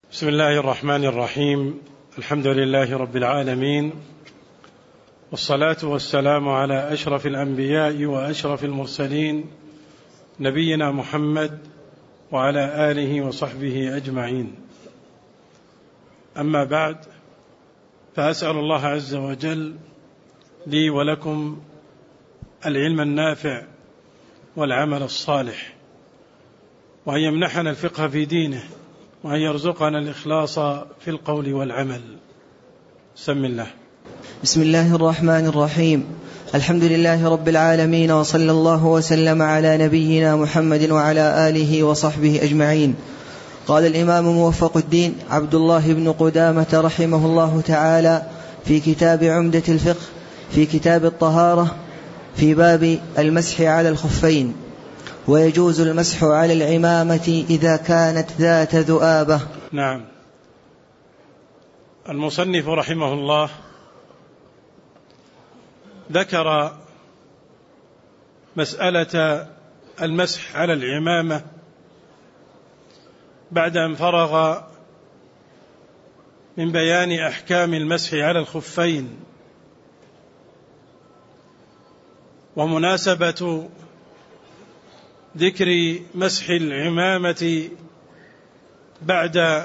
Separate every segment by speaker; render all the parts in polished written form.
Speaker 1: بسم الله الرحمن الرحيم. الحمد لله رب العالمين، والصلاة والسلام على أشرف الأنبياء وأشرف المرسلين نبينا محمد وعلى آله وصحبه أجمعين. أما بعد، فأسأل الله عز وجل لي ولكم العلم النافع والعمل الصالح، وأن يمنحنا الفقه في دينه، وأن يرزقنا الإخلاص في القول والعمل. سم الله.
Speaker 2: بسم الله الرحمن الرحيم. الحمد لله رب العالمين، وصلى الله وسلم على نبينا محمد وعلى آله وصحبه أجمعين. قال الإمام موفق الدين عبد الله بن قدامة رحمه الله تعالى في كتاب عمدة الفقه في كتاب الطهارة في باب المسح على الخفين: ويجوز المسح على العمامة إذا كانت ذات ذؤابة.
Speaker 1: نعم. المصنف رحمه الله ذكر مسألة المسح على العمامة بعد أن فرغ من بيان أحكام المسح على الخفين. ومناسبة ذكر مسح العمامة بعد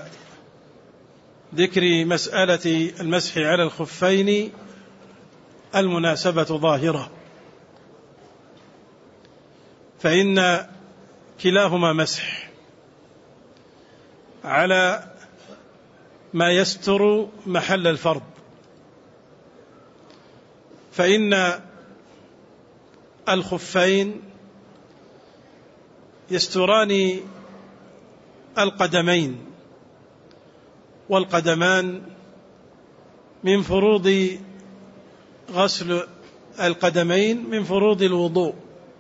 Speaker 1: ذكر مسألة المسح على الخفين المناسبة ظاهرة، فإن كلاهما مسح على ما يستر محل الفرض، فإن الخفين يستران القدمين، والقدمان من فروض غسل القدمين من فروض الوضوء.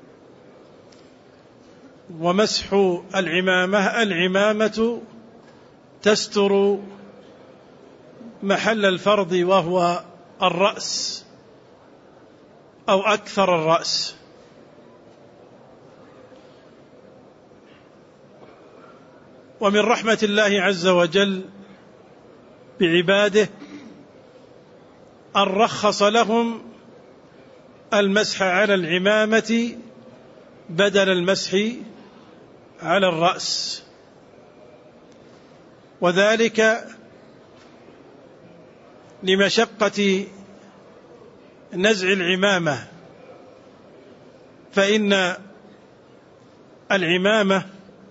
Speaker 1: ومسح العمامة تستر محل الفرض، وهو الرأس أو أكثر الرأس. ومن رحمة الله عز وجل بعباده أن رخص لهم المسح على العمامة بدل المسح على الرأس، وذلك لمشقة نزع العمامة، فإن العمامة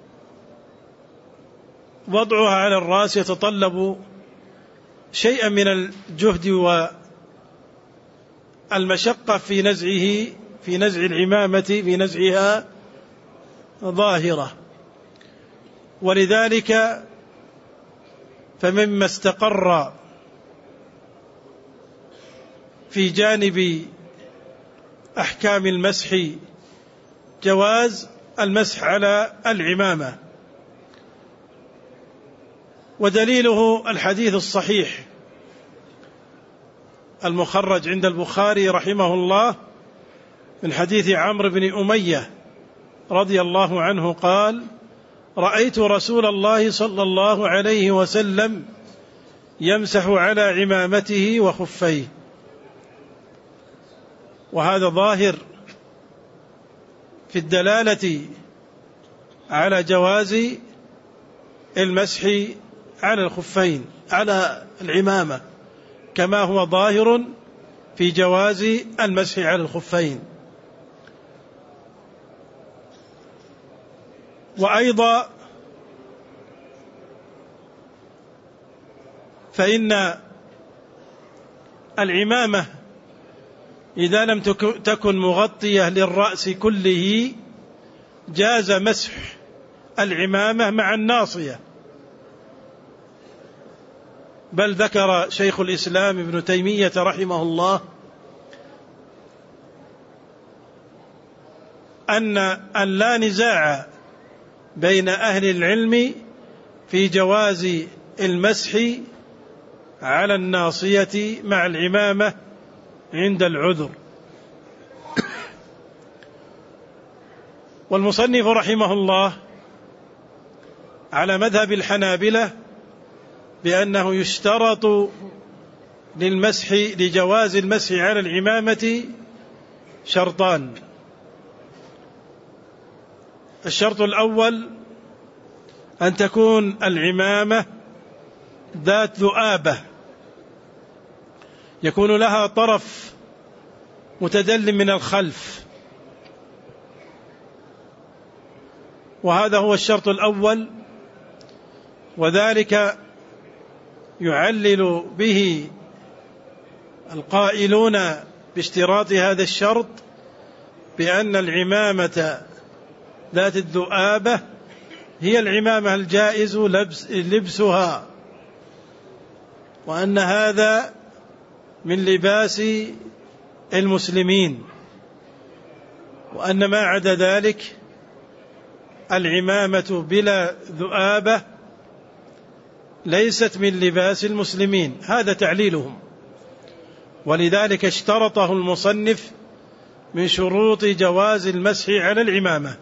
Speaker 1: وضعها على الرأس يتطلب شيئا من الجهد والمشقة في نزع العمامة، في نزعها ظاهرة. ولذلك فمما استقر في جانب أحكام المسح جواز المسح على العمامة، ودليله الحديث الصحيح المخرج عند البخاري رحمه الله من حديث عمرو بن أمية رضي الله عنه قال: رأيت رسول الله صلى الله عليه وسلم يمسح على عمامته وخفيه. وهذا ظاهر في الدلالة على جواز المسح على الخفين على العمامة، كما هو ظاهر في جواز المسح على الخفين. وأيضا فإن العمامة إذا لم تكن مغطية للرأس كله جاز مسح العمامة مع الناصية. بل ذكر شيخ الإسلام ابن تيمية رحمه الله أن لا نزاع بين أهل العلم في جواز المسح على الناصية مع العمامة عند العذر. والمصنف رحمه الله على مذهب الحنابلة بأنه يشترط لجواز المسح على العمامة شرطان. الشرط الأول أن تكون العمامة ذات ذؤابة، يكون لها طرف متدل من الخلف، وهذا هو الشرط الأول، وذلك يعلل به القائلون باشتراط هذا الشرط بأن العمامة ذات الذؤابة هي العمامة الجائز لبسها، وأن هذا من لباس المسلمين، وأن ما عدا ذلك العمامة بلا ذؤابة ليست من لباس المسلمين. هذا تعليلهم، ولذلك اشترطه المصنف من شروط جواز المسح على العمامة.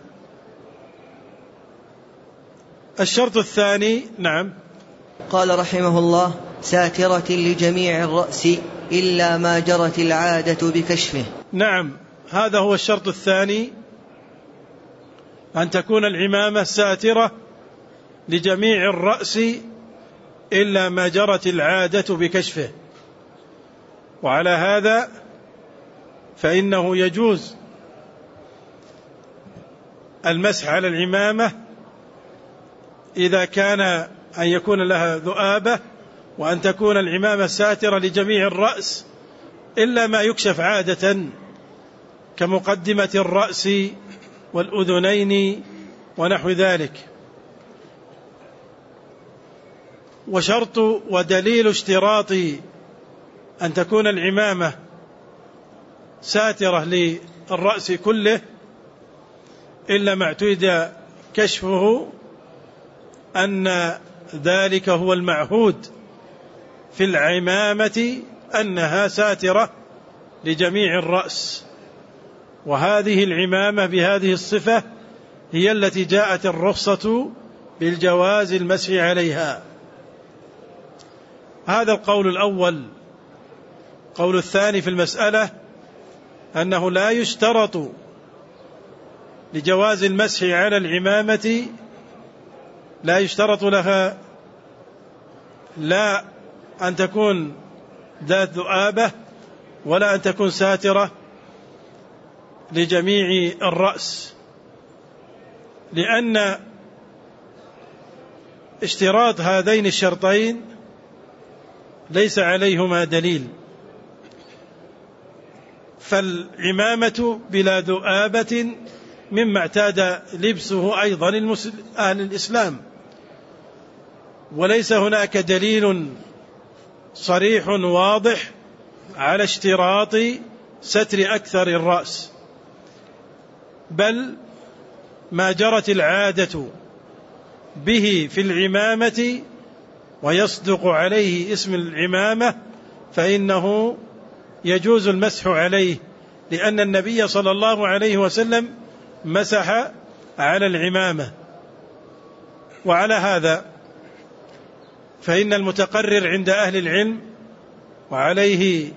Speaker 1: الشرط الثاني، نعم،
Speaker 2: قال رحمه الله: ساترة لجميع الرأس إلا ما جرت العادة بكشفه.
Speaker 1: نعم، هذا هو الشرط الثاني، أن تكون العمامة ساترة لجميع الرأس إلا ما جرت العادة بكشفه. وعلى هذا فإنه يجوز المسح على العمامة إذا كان أن يكون لها ذؤابة، وأن تكون العمامة ساترة لجميع الرأس إلا ما يكشف عادة كمقدمة الرأس والأذنين ونحو ذلك. وشرط ودليل اشتراط أن تكون العمامة ساترة للرأس كله إلا ما اعتيد كشفه أن ذلك هو المعهود في العمامة، أنها ساترة لجميع الرأس، وهذه العمامة بهذه الصفة هي التي جاءت الرخصة بالجواز المسح عليها. هذا القول الأول. قول الثاني في المسألة أنه لا يشترط لجواز المسح على العمامة، لا يشترط لها لا أن تكون ذات ذؤابة ولا أن تكون ساترة لجميع الرأس، لأن اشتراط هذين الشرطين ليس عليهما دليل. فالعمامة بلا ذؤابة مما اعتاد لبسه أيضا أهل الإسلام، وليس هناك دليل صريح واضح على اشتراط ستر أكثر الرأس، بل ما جرت العادة به في العمامة ويصدق عليه اسم العمامة فإنه يجوز المسح عليه، لأن النبي صلى الله عليه وسلم مسح على العمامة. وعلى هذا فإن المتقرر عند أهل العلم وعليه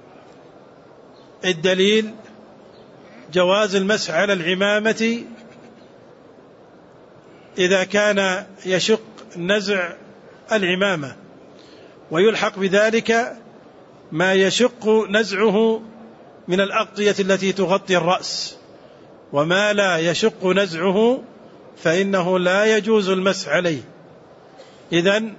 Speaker 1: الدليل جواز المسح على العمامة إذا كان يشق نزع العمامة، ويلحق بذلك ما يشق نزعه من الأغطية التي تغطي الرأس، وما لا يشق نزعه فإنه لا يجوز المسح عليه. إذن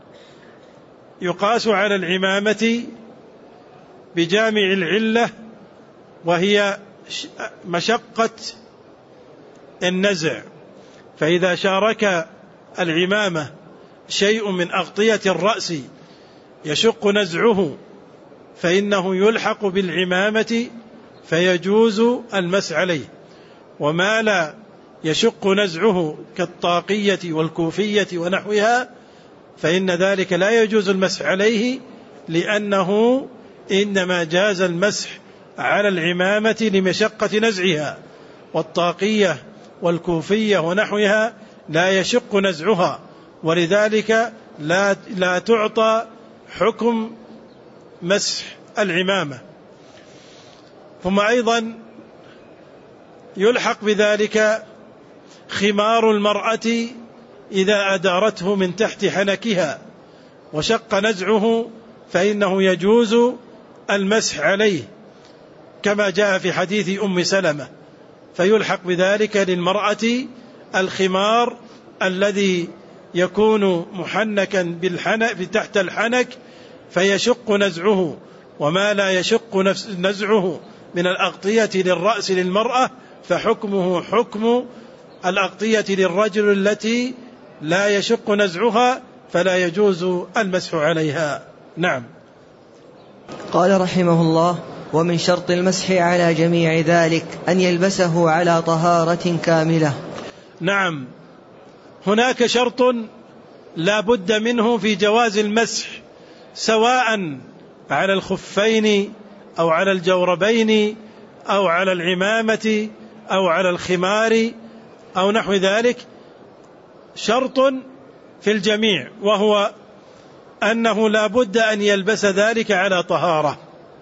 Speaker 1: يقاس على العمامة بجامع العلة، وهي مشقة النزع، فإذا شارك العمامة شيء من أغطية الرأس يشق نزعه فإنه يلحق بالعمامة فيجوز المسح عليه، وما لا يشق نزعه كالطاقية والكوفية ونحوها فإن ذلك لا يجوز المسح عليه، لأنه إنما جاز المسح على العمامة لمشقة نزعها، والطاقية والكوفية ونحوها لا يشق نزعها، ولذلك لا تعطى حكم مسح العمامة. ثم أيضا يلحق بذلك خمار المرأة إذا أدارته من تحت حنكها وشق نزعه فإنه يجوز المسح عليه كما جاء في حديث أم سلمة، فيلحق بذلك للمرأة الخمار الذي يكون محنكا تحت الحنك فيشق نزعه، وما لا يشق نزعه من الأغطية للرأس للمرأة فحكمه حكم الأغطية للرجل التي لا يشق نزعها فلا يجوز المسح عليها. نعم.
Speaker 2: قال رحمه الله: ومن شرط المسح على جميع ذلك أن يلبسه على طهارة كاملة.
Speaker 1: نعم، هناك شرط لا بد منه في جواز المسح، سواء على الخفين أو على الجوربين أو على العمامة أو على الخمار أو نحو ذلك، شرط في الجميع، وهو أنه لا بد أن يلبس ذلك على طهارة،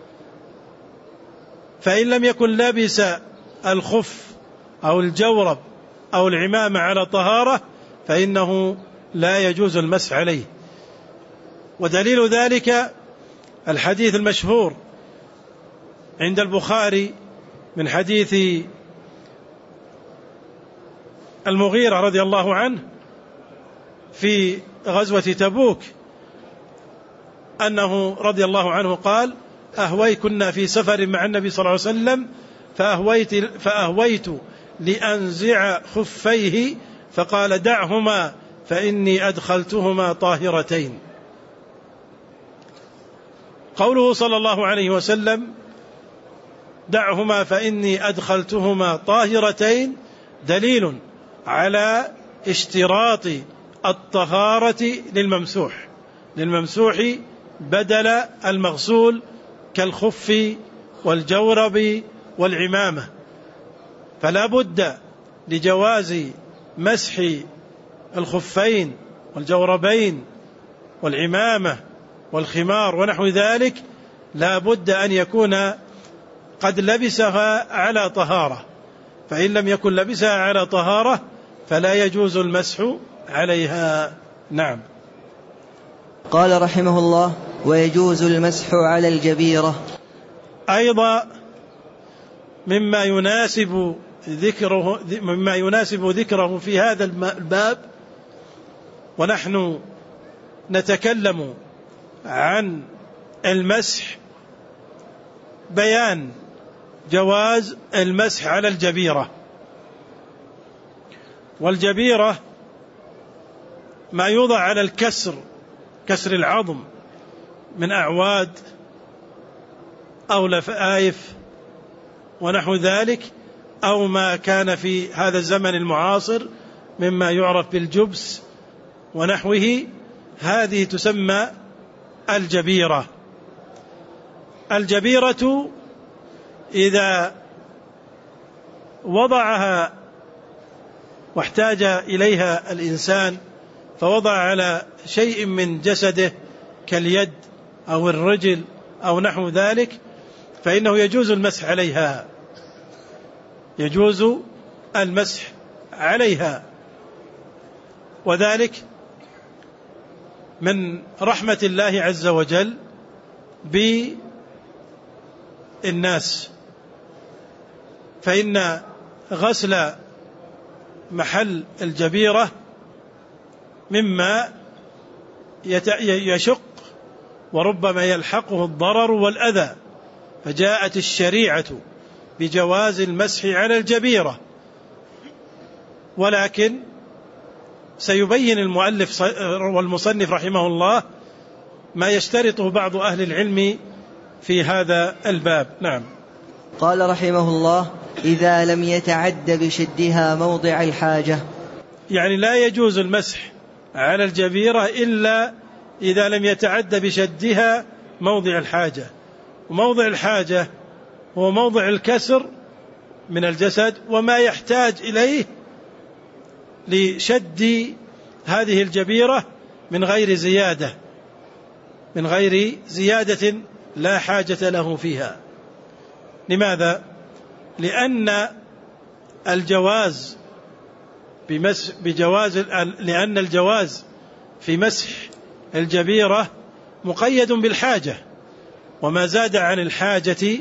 Speaker 1: فإن لم يكن لبس الخف أو الجورب أو العمامة على طهارة فإنه لا يجوز المسح عليه. ودليل ذلك الحديث المشهور عند البخاري من حديث المغيرة رضي الله عنه في غزوة تبوك أنه رضي الله عنه قال: كنا في سفر مع النبي صلى الله عليه وسلم فأهويت لأنزع خفيه فقال: دعهما فإني أدخلتهما طاهرتين. قوله صلى الله عليه وسلم دعهما فإني أدخلتهما طاهرتين دليل على اشتراط الطهارة للممسوح بدل المغسول كالخف والجورب والعمامة، فلا بد لجواز مسح الخفين والجوربين والعمامة والخمار ونحو ذلك لا بد أن يكون قد لبسها على طهارة، فإن لم يكن لبسها على طهارة فلا يجوز المسح عليها. نعم.
Speaker 2: قال رحمه الله: ويجوز المسح على الجبيرة.
Speaker 1: أيضا مما يناسب ذكره في هذا الباب ونحن نتكلم عن المسح بيان جواز المسح على الجبيرة. والجبيرة ما يوضع على كسر العظم من أعواد أو لفائف ونحو ذلك، أو ما كان في هذا الزمن المعاصر مما يعرف بالجبس ونحوه، هذه تسمى الجبيرة. الجبيرة إذا وضعها واحتاج إليها الإنسان فوضع على شيء من جسده كاليد أو الرجل أو نحو ذلك فإنه يجوز المسح عليها، وذلك من رحمة الله عز وجل بالناس، فإن غسل محل الجبيرة مما يشق وربما يلحقه الضرر والأذى، فجاءت الشريعة بجواز المسح على الجبيرة. ولكن سيبين المؤلف والمصنف رحمه الله ما يشترطه بعض أهل العلم في هذا الباب. نعم.
Speaker 2: قال رحمه الله: إذا لم يتعد بشدها موضع الحاجة،
Speaker 1: يعني لا يجوز المسح على الجبيرة إلا إذا لم يتعد بشدها موضع الحاجة. وموضع الحاجة هو موضع الكسر من الجسد وما يحتاج إليه لشد هذه الجبيرة من غير زيادة لا حاجة له فيها. لماذا؟ لأن الجواز في مسح الجبيرة مقيد بالحاجة، وما زاد عن الحاجة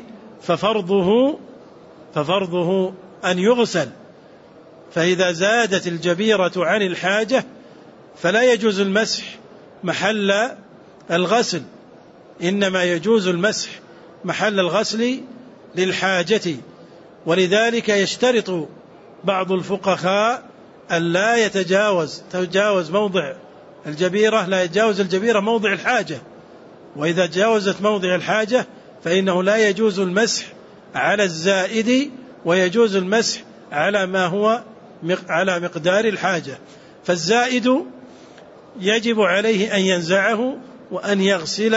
Speaker 1: ففرضه أن يغسل. فإذا زادت الجبيرة عن الحاجة فلا يجوز المسح محل الغسل، إنما يجوز المسح محل الغسل للحاجة. ولذلك يشترط بعض الفقهاء أن لا يتجاوز موضع الجبيرة، لا يتجاوز الجبيرة موضع الحاجة، وإذا تجاوزت موضع الحاجة فإنه لا يجوز المسح على الزائد، ويجوز المسح على ما هو على مقدار الحاجة. فالزائد يجب عليه أن ينزعه وأن يغسل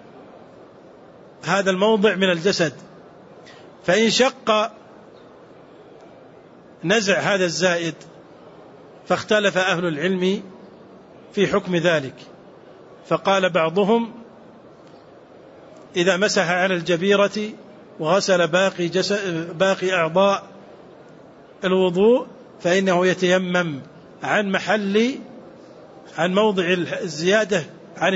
Speaker 1: هذا الموضع من الجسد. فإن شق نزع هذا الزائد فاختلف أهل العلم في حكم ذلك، فقال بعضهم إذا مسح على الجبيرة وغسل باقي أعضاء الوضوء فإنه يتيمم عن موضع الزيادة عن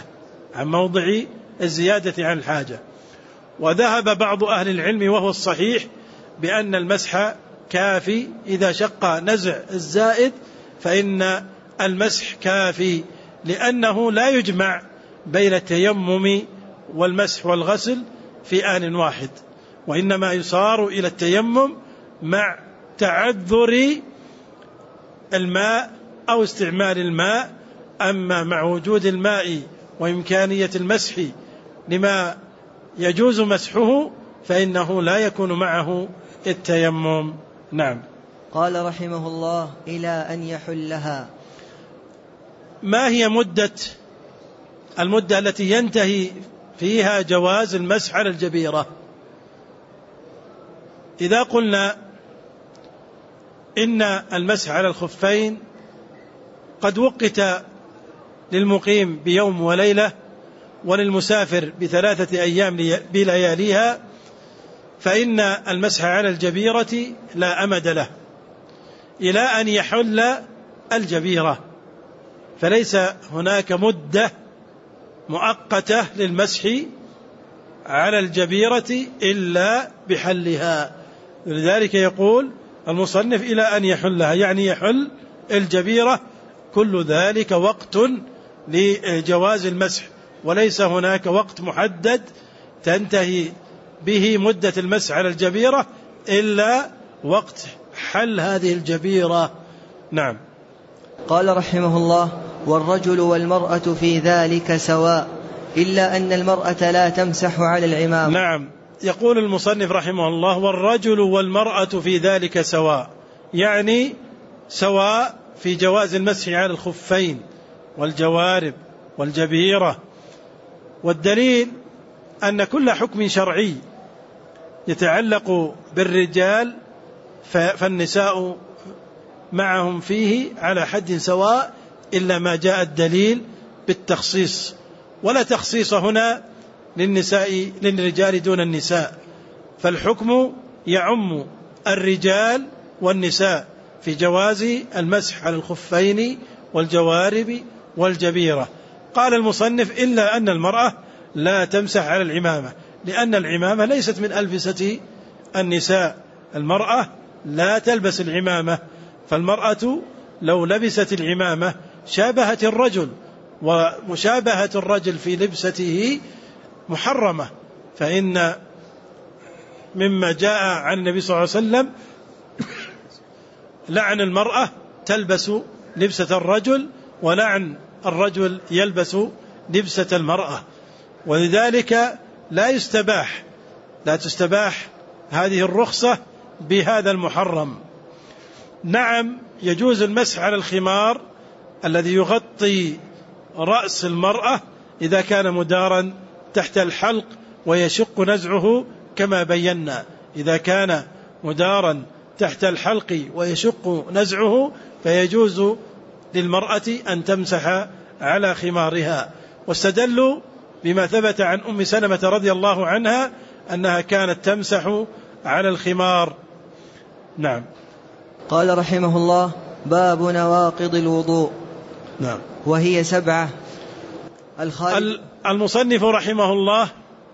Speaker 1: الحاجة. وذهب بعض أهل العلم وهو الصحيح بأن المسح كافي، إذا شق نزع الزائد فإن المسح كافي، لأنه لا يجمع بين التيمم والمسح والغسل في آن واحد، وإنما يصار إلى التيمم مع تعذر الماء أو استعمال الماء. أما مع وجود الماء وإمكانية المسح لما يجوز مسحه فإنه لا يكون معه التيمم. نعم.
Speaker 2: قال رحمه الله: إلى أن يحلها.
Speaker 1: ما هي المدة التي ينتهي فيها جواز المسح على الجبيرة؟ إذا قلنا إن المسح على الخفين قد وقت للمقيم بيوم وليلة وللمسافر ب3 أيام بلياليها، فإن المسح على الجبيرة لا أمد له إلى أن يحل الجبيرة، فليس هناك مدة مؤقتة للمسح على الجبيرة إلا بحلها. لذلك يقول المصنف إلى أن يحلها، يعني يحل الجبيرة، كل ذلك وقت لجواز المسح، وليس هناك وقت محدد تنتهي به مدة المسح على الجبيرة إلا وقت حل هذه الجبيرة. نعم.
Speaker 2: قال رحمه الله: والرجل والمرأة في ذلك سواء، إلا أن المرأة لا تمسح على العمام.
Speaker 1: نعم. يقول المصنف رحمه الله: والرجل والمرأة في ذلك سواء، يعني سواء في جواز المسح على الخفين والجوارب والجبيرة. والدليل أن كل حكم شرعي يتعلق بالرجال فالنساء معهم فيه على حد سواء، إلا ما جاء الدليل بالتخصيص، ولا تخصيص هنا للرجال دون النساء، فالحكم يعم الرجال والنساء في جواز المسح على الخفين والجوارب والجبيرة. قال المصنف: إلا أن المرأة لا تمسح على العمامة، لأن العمامة ليست من ألبسة النساء، المرأة لا تلبس العمامة، فالمرأة لو لبست العمامة شابهت الرجل، ومشابهة الرجل في لبسته محرمة، فإن مما جاء عن النبي صلى الله عليه وسلم لعن المرأة تلبس لبسة الرجل، ولعن الرجل يلبس لبسة المرأة، ولذلك لا تستباح هذه الرخصة بهذا المحرم. نعم، يجوز المسح على الخمار الذي يغطي رأس المرأة إذا كان مدارا تحت الحلق ويشق نزعه كما بينا، إذا كان مدارا تحت الحلق ويشق نزعه فيجوز للمرأة أن تمسح على خمارها. واستدلوا بما ثبت عن أم سلمة رضي الله عنها أنها كانت تمسح على الخمار. نعم.
Speaker 2: قال رحمه الله: باب نواقض الوضوء.
Speaker 1: نعم.
Speaker 2: وهي 7.
Speaker 1: المصنف رحمه الله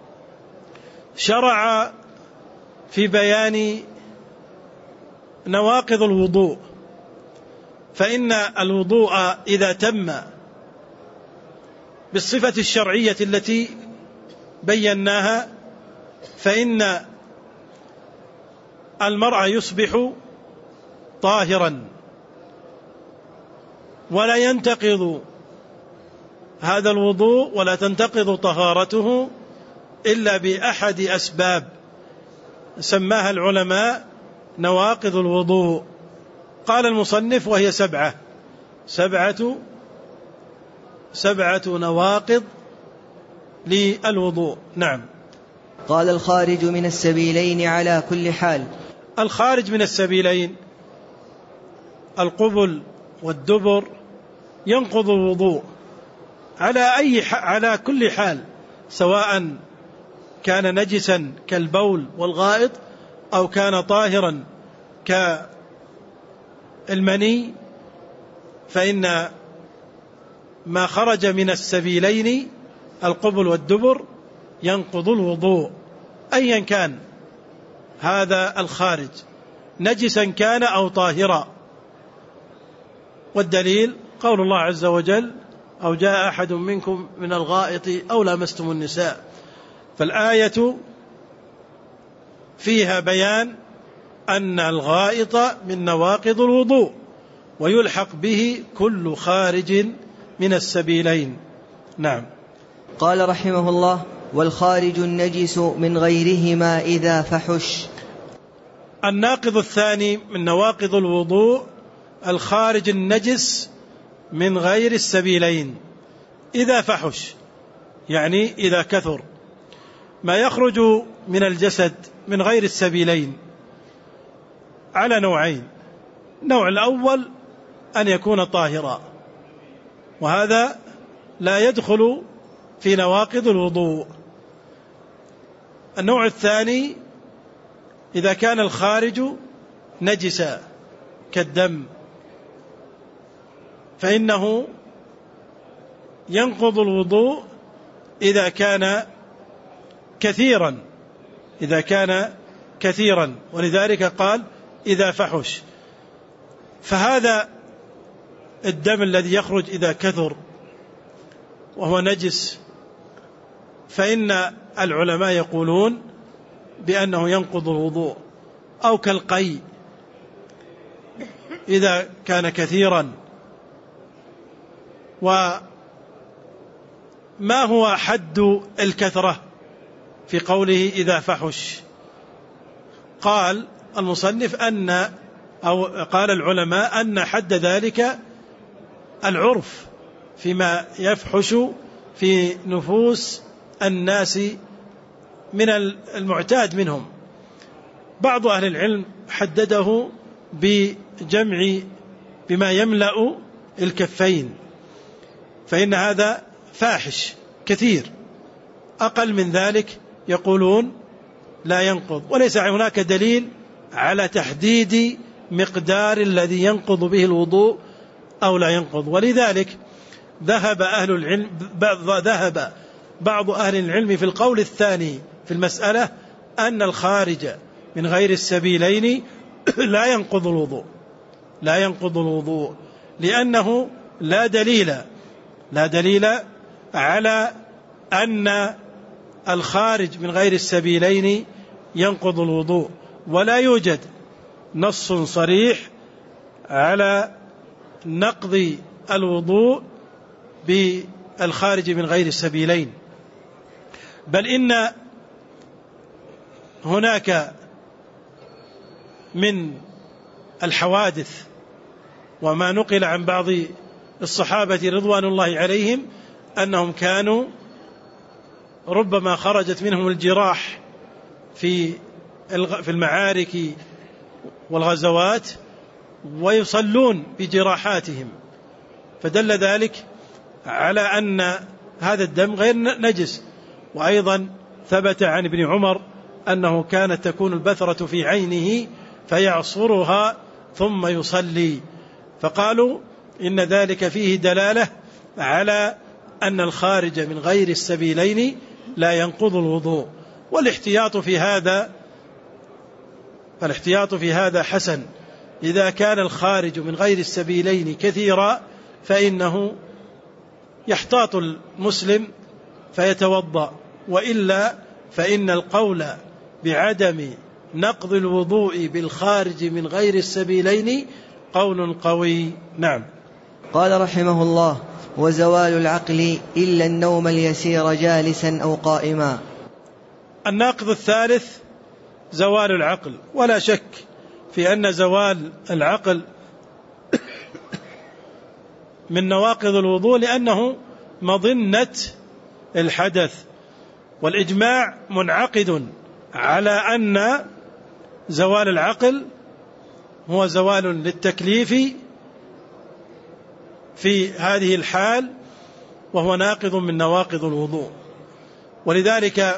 Speaker 1: شرع في بيان نواقض الوضوء، فإن الوضوء إذا تم بالصفة الشرعية التي بيناها فإن المرء يصبح طاهرا، ولا ينتقض هذا الوضوء ولا تنتقض طهارته إلا بأحد أسباب سماها العلماء نواقض الوضوء. قال المصنف: وهي 7 نواقض للوضوء. نعم.
Speaker 2: قال: الخارج من السبيلين على كل حال.
Speaker 1: الخارج من السبيلين القبل والدبر ينقض الوضوء على كل حال، سواء كان نجسا كالبول والغائط أو كان طاهرا كالمني، فإن ما خرج من السبيلين القبل والدبر ينقض الوضوء أيا كان هذا الخارج، نجسا كان أو طاهرا. والدليل قول الله عز وجل: أو جاء أحد منكم من الغائط أو لامستم النساء. فالآية فيها بيان أن الغائط من نواقض الوضوء، ويلحق به كل خارج من السبيلين. نعم.
Speaker 2: قال رحمه الله: والخارج النجس من غيرهما إذا فحش.
Speaker 1: الناقض الثاني من نواقض الوضوء الخارج النجس من غير السبيلين إذا فحش، يعني إذا كثر. ما يخرج من الجسد من غير السبيلين على نوعين: النوع الأول أن يكون طاهرا، وهذا لا يدخل في نواقض الوضوء. النوع الثاني إذا كان الخارج نجسا كالدم، فإنه ينقض الوضوء إذا كان كثيرا، ولذلك قال إذا فحش. فهذا الدم الذي يخرج إذا كثر وهو نجس، فإن العلماء يقولون بأنه ينقض الوضوء، أو كالقيء إذا كان كثيرا. وما هو حد الكثرة في قوله إذا فحش؟ قال المصنف قال العلماء أن حد ذلك العرف فيما يفحش في نفوس الناس من المعتاد منهم. بعض أهل العلم حدده بما يملأ الكفين، فإن هذا فاحش كثير. أقل من ذلك يقولون لا ينقض، وليس هناك دليل على تحديد مقدار الذي ينقض به الوضوء أو لا ينقض. ولذلك ذهب بعض أهل العلم في القول الثاني في المسألة أن الخارج من غير السبيلين لا ينقض الوضوء، لأنه لا دليل على أن الخارج من غير السبيلين ينقض الوضوء، ولا يوجد نص صريح على نقض الوضوء بالخارج من غير السبيلين. بل إن هناك من الحوادث وما نقل عن بعض الصحابة رضوان الله عليهم أنهم كانوا ربما خرجت منهم الجراح في المعارك والغزوات ويصلون بجراحاتهم، فدل ذلك على أن هذا الدم غير نجس. وأيضا ثبت عن ابن عمر أنه كانت تكون البثرة في عينه فيعصرها ثم يصلي، فقالوا إن ذلك فيه دلالة على أن الخارج من غير السبيلين لا ينقض الوضوء. والاحتياط في هذا حسن. إذا كان الخارج من غير السبيلين كثيرا فإنه يحتاط المسلم فيتوضأ، وإلا فإن القول بعدم نقض الوضوء بالخارج من غير السبيلين قول قوي. نعم.
Speaker 2: قال رحمه الله: وزوال العقل إلا النوم اليسير جالسا أو قائما.
Speaker 1: الناقض الثالث زوال العقل، ولا شك في أن زوال العقل من نواقض الوضوء لأنه مظنة الحدث، والإجماع منعقد على أن زوال العقل هو زوال للتكليف في هذه الحال، وهو ناقض من نواقض الوضوء. ولذلك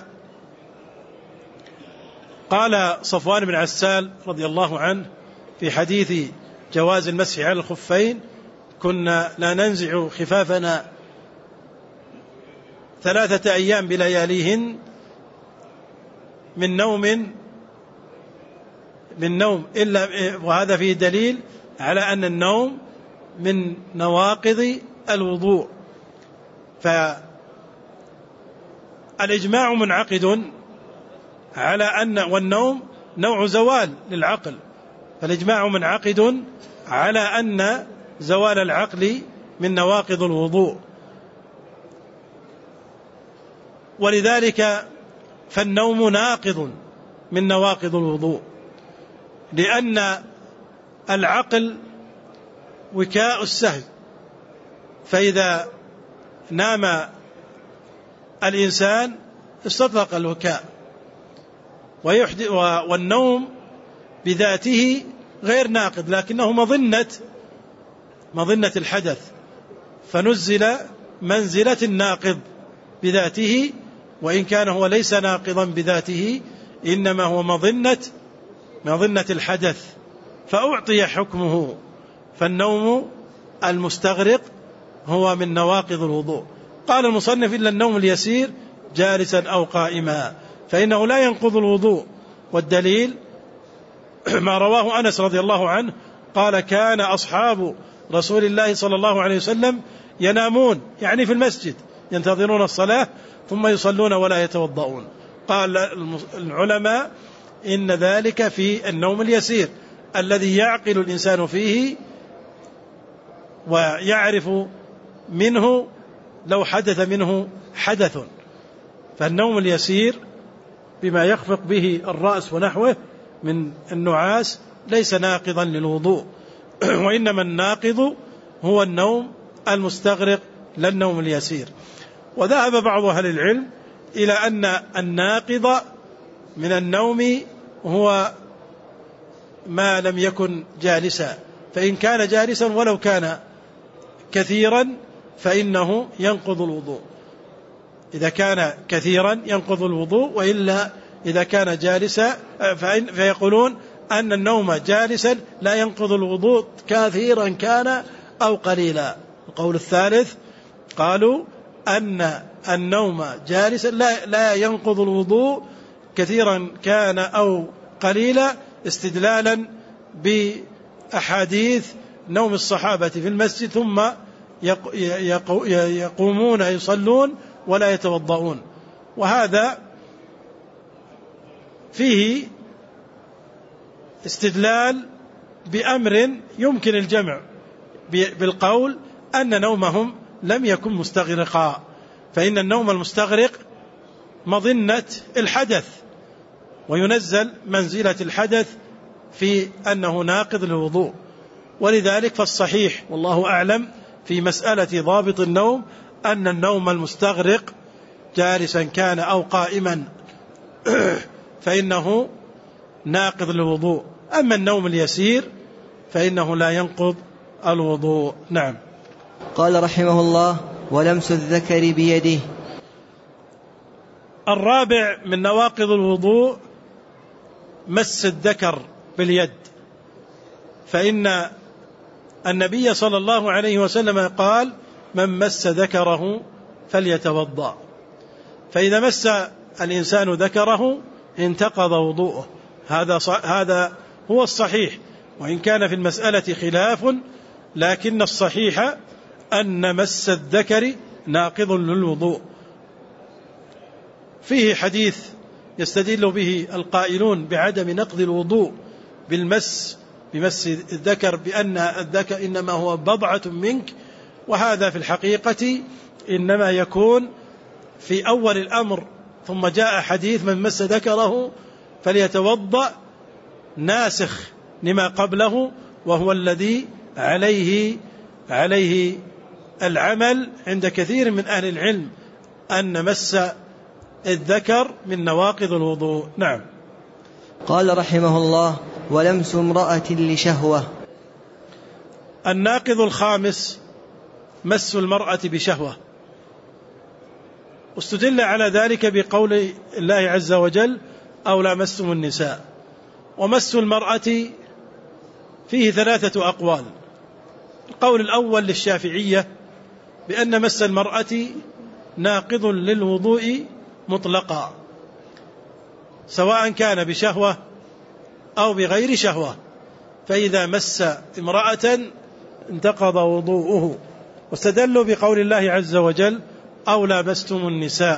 Speaker 1: قال صفوان بن عسال رضي الله عنه في حديث جواز المسح على الخفين: كنا لا ننزع خفافنا 3 أيام بلياليهن من نوم إلا، وهذا فيه دليل على أن النوم من نواقض الوضوء. فالإجماع منعقد على أن، والنوم نوع زوال للعقل، فالإجماع منعقد على أن زوال العقل من نواقض الوضوء. ولذلك فالنوم ناقض من نواقض الوضوء، لأن العقل وكاء السهل، فإذا نام الإنسان استطلق الوكاء، والنوم بذاته غير ناقض لكنه مظنة الحدث، فنزل منزلة الناقض بذاته، وإن كان هو ليس ناقضا بذاته إنما هو مظنة الحدث، فأعطي حكمه. فالنوم المستغرق هو من نواقض الوضوء. قال المصنف: إلا النوم اليسير جالسا أو قائما، فإنه لا ينقض الوضوء. والدليل ما رواه أنس رضي الله عنه قال: كان أصحاب رسول الله صلى الله عليه وسلم ينامون، يعني في المسجد، ينتظرون الصلاة ثم يصلون ولا يتوضؤون. قال العلماء: إن ذلك في النوم اليسير الذي يعقل الإنسان فيه ويعرف منه لو حدث منه حدث. فالنوم اليسير بما يخفق به الرأس ونحوه من النعاس ليس ناقضا للوضوء، وإنما الناقض هو النوم المستغرق لا النوم اليسير. وذهب بعض أهل العلم إلى أن الناقض من النوم هو ما لم يكن جالسا، فإن كان جالسا ولو كان كثيرا فإنه ينقض الوضوء. إذا كان كثيرا ينقض الوضوء، وإلا إذا كان جالسا فيقولون أن النوم جالسا لا ينقض الوضوء كثيرا كان أو قليلا. القول الثالث قالوا أن النوم جالسا لا ينقض الوضوء كثيرا كان أو قليلا، استدلالا بأحاديث نوم الصحابة في المسجد ثم يقومون يصلون ولا يتوضؤون. وهذا فيه استدلال بأمر يمكن الجمع بالقول أن نومهم لم يكن مستغرقا، فإن النوم المستغرق مظنة الحدث، وينزل منزلة الحدث في أنه ناقض للوضوء. ولذلك فالصحيح والله أعلم في مسألة ضابط النوم أن النوم المستغرق جالسا كان أو قائما فإنه ناقض للوضوء. أما النوم اليسير فإنه لا ينقض الوضوء. نعم.
Speaker 2: قال رحمه الله: ولمس الذكر بيده.
Speaker 1: الرابع من نواقض الوضوء مس الذكر باليد، فإن النبي صلى الله عليه وسلم قال: من مس ذكره فليتوضأ. فإذا مس الإنسان ذكره انتقض وضوءه، هذا هو الصحيح، وإن كان في المسألة خلاف، لكن الصحيح أن مس الذكر ناقض للوضوء. فيه حديث يستدل به القائلون بعدم نقض الوضوء بمس الذكر، بأن الذكر إنما هو بضعة منك، وهذا في الحقيقة إنما يكون في أول الأمر، ثم جاء حديث من مس ذكره فليتوضأ ناسخ لما قبله، وهو الذي عليه العمل عند كثير من أهل العلم، أن مس الذكر من نواقض الوضوء. نعم.
Speaker 2: قال رحمه الله: ولمس امرأة لشهوة.
Speaker 1: الناقض الخامس مس المرأة بشهوة، واستدل على ذلك بقول الله عز وجل: أو لامستم النساء. ومس المرأة فيه 3 أقوال. القول الأول للشافعية بأن مس المرأة ناقض للوضوء مطلقا، سواء كان بشهوة أو بغير شهوة، فإذا مس امرأة انتقض وضوءه، واستدلوا بقول الله عز وجل: أو لامستم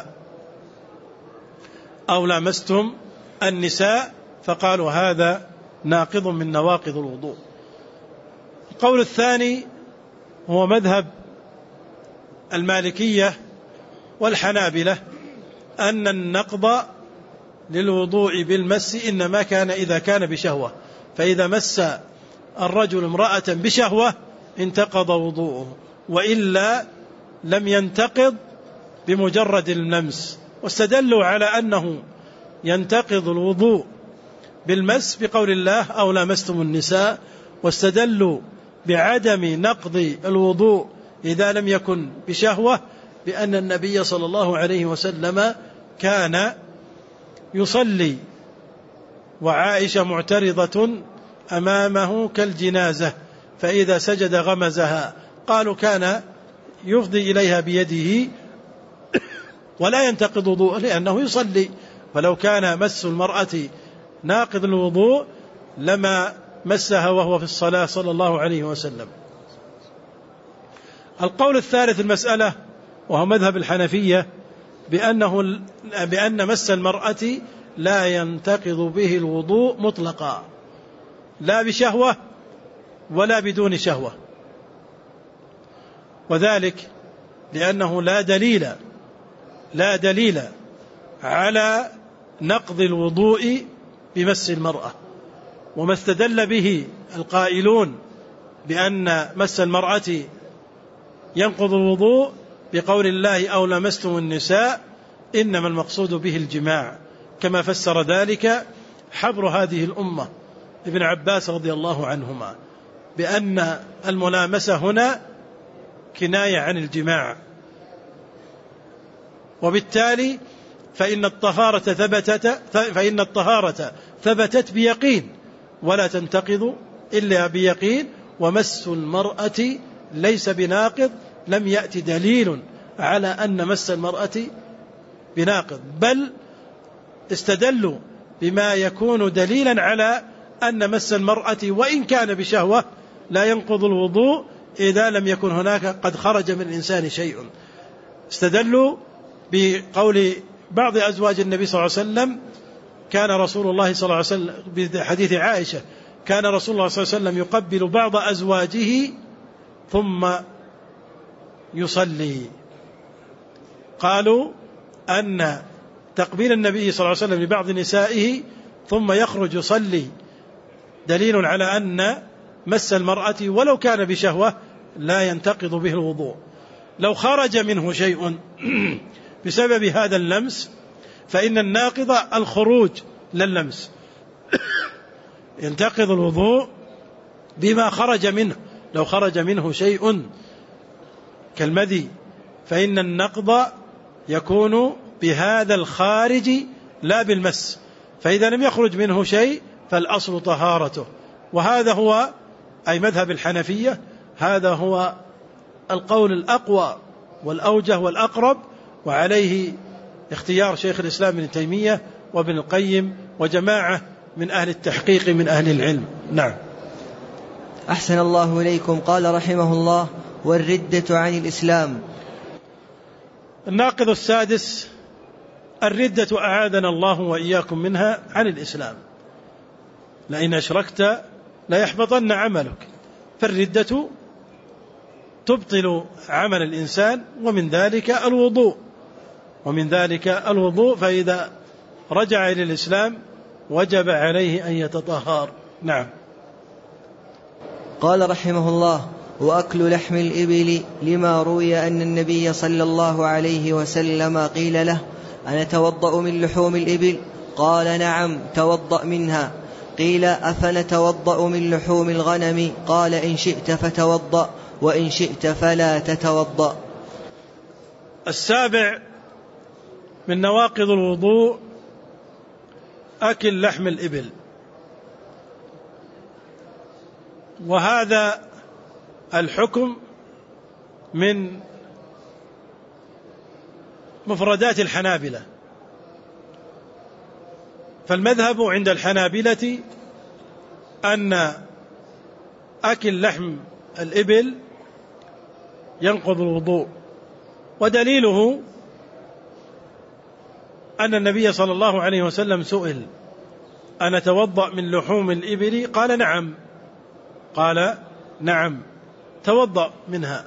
Speaker 1: النساء، فقالوا هذا ناقض من نواقض الوضوء. القول الثاني هو مذهب المالكية والحنابلة، أن النقض للوضوء بالمس إنما كان إذا كان بشهوة، فإذا مس الرجل امرأة بشهوة انتقض وضوءه، وإلا لم ينتقض بمجرد اللمس. واستدلوا على أنه ينتقض الوضوء بالمس بقول الله: أو لامستم النساء، واستدلوا بعدم نقض الوضوء إذا لم يكن بشهوة بأن النبي صلى الله عليه وسلم كان يصلي وعائشة معترضة أمامه كالجنازة، فإذا سجد غمزها. قالوا كان يفضي إليها بيده ولا ينتقض وضوءه لأنه يصلي، فلو كان مس المرأة ناقض الوضوء لما مسها وهو في الصلاة صلى الله عليه وسلم. القول الثالث المسألة وهو مذهب الحنفية بأن مس المرأة لا ينتقض به الوضوء مطلقا، لا بشهوة ولا بدون شهوة، وذلك لأنه لا دليل على نقض الوضوء بمس المرأة. وما استدل به القائلون بأن مس المرأة ينقض الوضوء بقول الله: أو لمستم النساء، إنما المقصود به الجماع، كما فسر ذلك حبر هذه الأمة ابن عباس رضي الله عنهما، بأن الملامسة هنا كناية عن الجماع، وبالتالي فإن الطهارة ثبتت بيقين ولا تنتقض إلا بيقين. ومس المرأة ليس بناقض، لم يأتي دليل على أن مس المرأة بناقض، بل استدلوا بما يكون دليلا على أن مس المرأة وإن كان بشهوة لا ينقض الوضوء إذا لم يكن هناك قد خرج من الإنسان شيء. استدلوا بقول بعض أزواج النبي صلى الله عليه وسلم: كان رسول الله صلى الله عليه وسلم، بحديث عائشة: كان رسول الله صلى الله عليه وسلم يقبل بعض أزواجه ثم يصلي. قالوا أن تقبيل النبي صلى الله عليه وسلم لبعض نسائه ثم يخرج يصلي دليل على أن مس المرأة ولو كان بشهوة لا ينتقض به الوضوء. لو خرج منه شيء بسبب هذا اللمس فإن الناقض الخروج لللمس، ينتقض الوضوء بما خرج منه. لو خرج منه شيء كالمذي فإن النقض يكون بهذا الخارج لا بالمس، فإذا لم يخرج منه شيء فالأصل طهارته. وهذا هو أي مذهب الحنفية، هذا هو القول الأقوى والأوجه والأقرب، وعليه اختيار شيخ الإسلام ابن تيمية وابن القيم وجماعة من أهل التحقيق من أهل العلم. نعم.
Speaker 2: أحسن الله إليكم. قال رحمه الله: والردة عن الإسلام.
Speaker 1: الناقض السادس: الردة أعاذنا الله وإياكم منها عن الإسلام. لئن أشركت ليحبطن عملك، فالردة تبطل عمل الإنسان، ومن ذلك الوضوء، فإذا رجع إلى الإسلام وجب عليه أن يتطهر. نعم.
Speaker 2: قال رحمه الله: وأكل لحم الإبل، لما روي أن النبي صلى الله عليه وسلم قيل له: أنا توضأ من لحوم الإبل؟ قال: نعم، توضأ منها. قيل: أفنتوضأ من لحوم الغنم؟ قال: إن شئت فتوضأ، وإن شئت فلا تتوضأ.
Speaker 1: السابع من نواقض الوضوء: أكل لحم الإبل. وهذا الحكم من مفردات الحنابلة، فالمذهب عند الحنابلة أن أكل لحم الإبل ينقض الوضوء، ودليله أن النبي صلى الله عليه وسلم سئل: أنا توضأ من لحوم الإبل؟ قال نعم توضأ منها.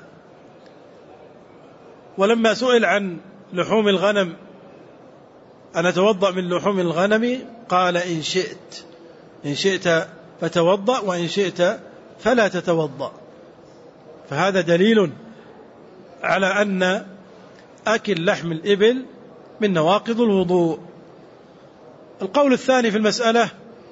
Speaker 1: ولما سئل عن لحوم الغنم: أنا توضأ من لحوم الغنم؟ قال: إن شئت فتوضأ، وإن شئت فلا تتوضأ. فهذا دليل على أن أكل لحم الإبل من نواقض الوضوء. القول الثاني في المسألة